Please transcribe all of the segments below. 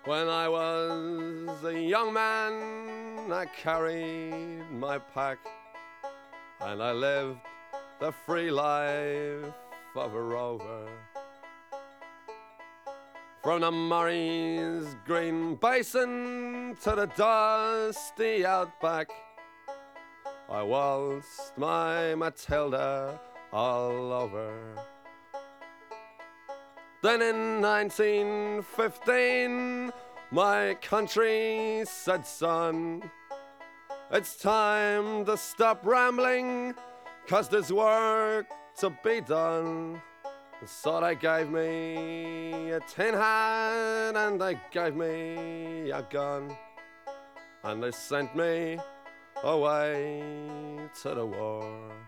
When I was a young man, I carried my pack and I lived the free life of a rover. From the Murray's green basin to the dusty outback, I waltzed my Matilda all over. Then in 1915, my country said, son, it's time to stop rambling, 'cause there's work to be done. So they gave me a tin hat and they gave me a gun, and they sent me away to the war.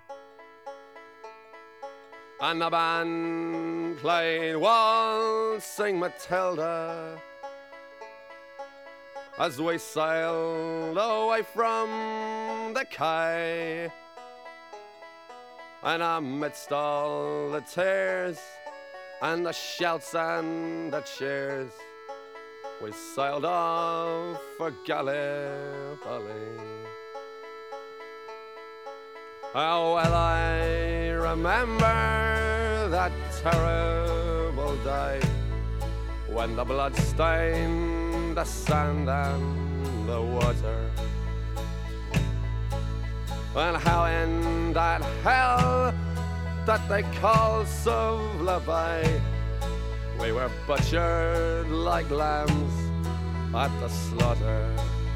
And the band played Waltzing Matilda as we sailed away from the quay. And amidst all the tears and the shouts and the cheers, we sailed off for Gallipoli. How well I remember that terrible day when the blood stained the sand and the water, and how in that hell that they call Suvla Bay, we were butchered like lambs at the slaughter.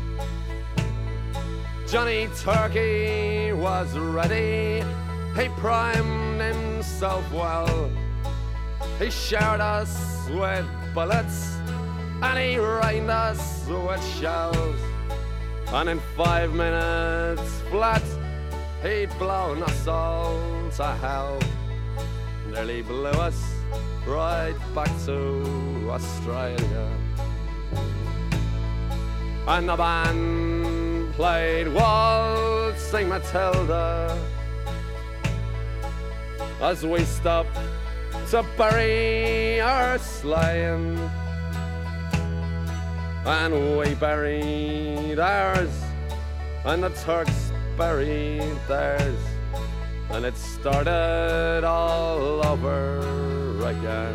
Johnny Turkey was ready, he primed himself well, he showered us with bullets and he rained us with shells, and in 5 minutes flat he'd blown us all to hell, nearly blew us right back to Australia. And the band played Waltzing Matilda as we stopped to bury our slain, and we buried ours and the Turks buried theirs, and it started all over again.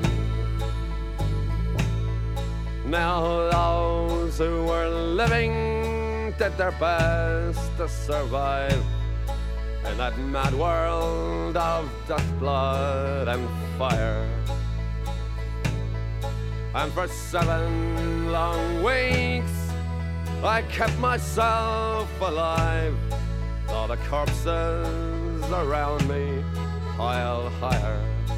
Now those who were living did their best to survive in that mad world of dust, blood and fire. And for 7 long weeks I kept myself alive, all the corpses around me piled higher.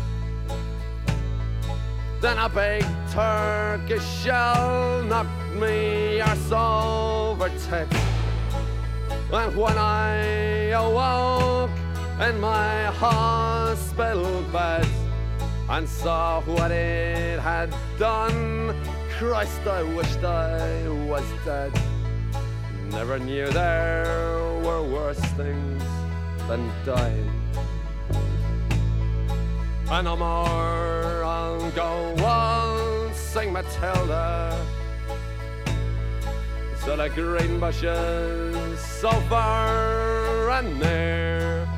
Then a big Turkish shell knocked me arse over tits, and when I awoke in my hospital bed and saw what it had done, Christ, I wished I was dead. Never knew there were worse things than dying. And no more I'll go waltzing Matilda to the green bushes so far and near,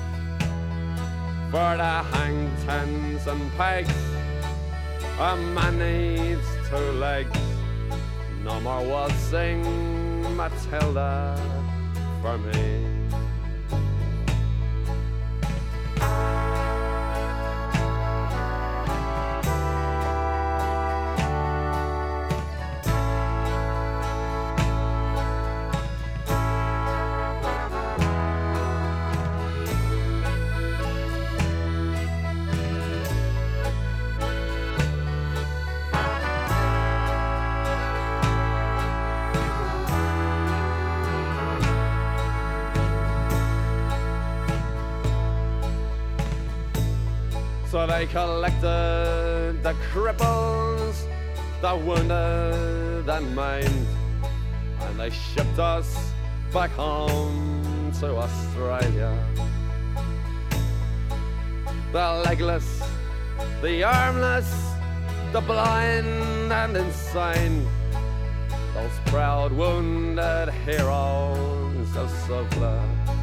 for the hang tens and pegs a man needs 2 legs. No more waltzing Matilda for me. So they collected the cripples, the wounded and maimed, and they shipped us back home to Australia. The legless, the armless, the blind and insane, those proud wounded heroes of Suvla.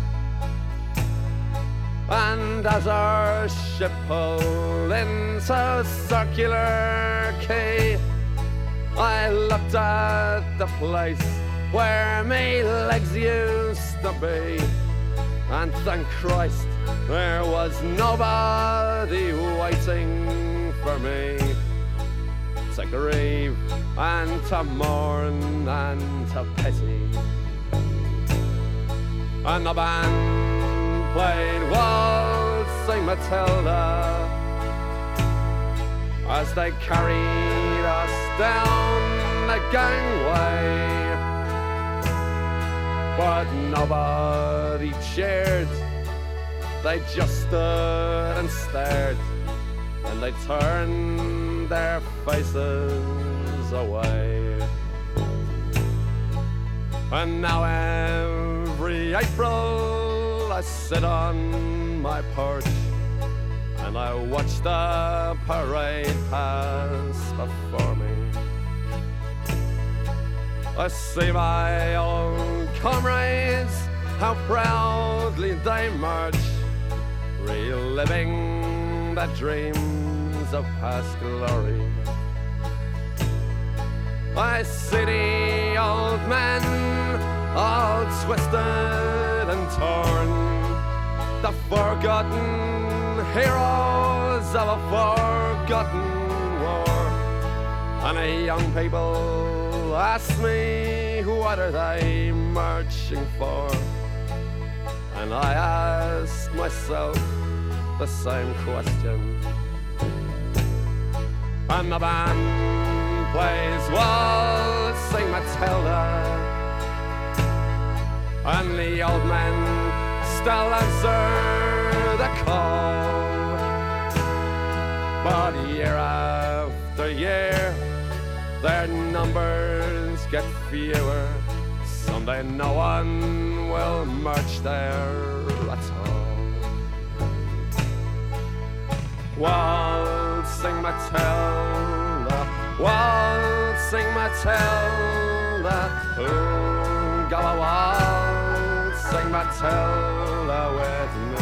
And as our ship pulled into Circular Quay, I looked at the place where me legs used to be, and thank Christ there was nobody waiting for me to grieve and to mourn and to pity. And the band played Waltzing Matilda as they carried us down the gangway, but nobody cheered. They just stood and stared, and they turned their faces away. And now every April I sit on my porch and I watch the parade pass before me. I see my old comrades, how proudly they march, reliving the dreams of past glory. I see the old men, all twisted and torn, the forgotten heroes of a forgotten war. And the young people ask me, what are they marching for? And I ask myself the same question. And the band plays Waltzing Matilda, and the old men still answer the call. But year after year, their numbers get fewer. Someday no one will march there at all. Waltzing Matilda, Waltzing Matilda, oh, go a waltzing Matilda with me.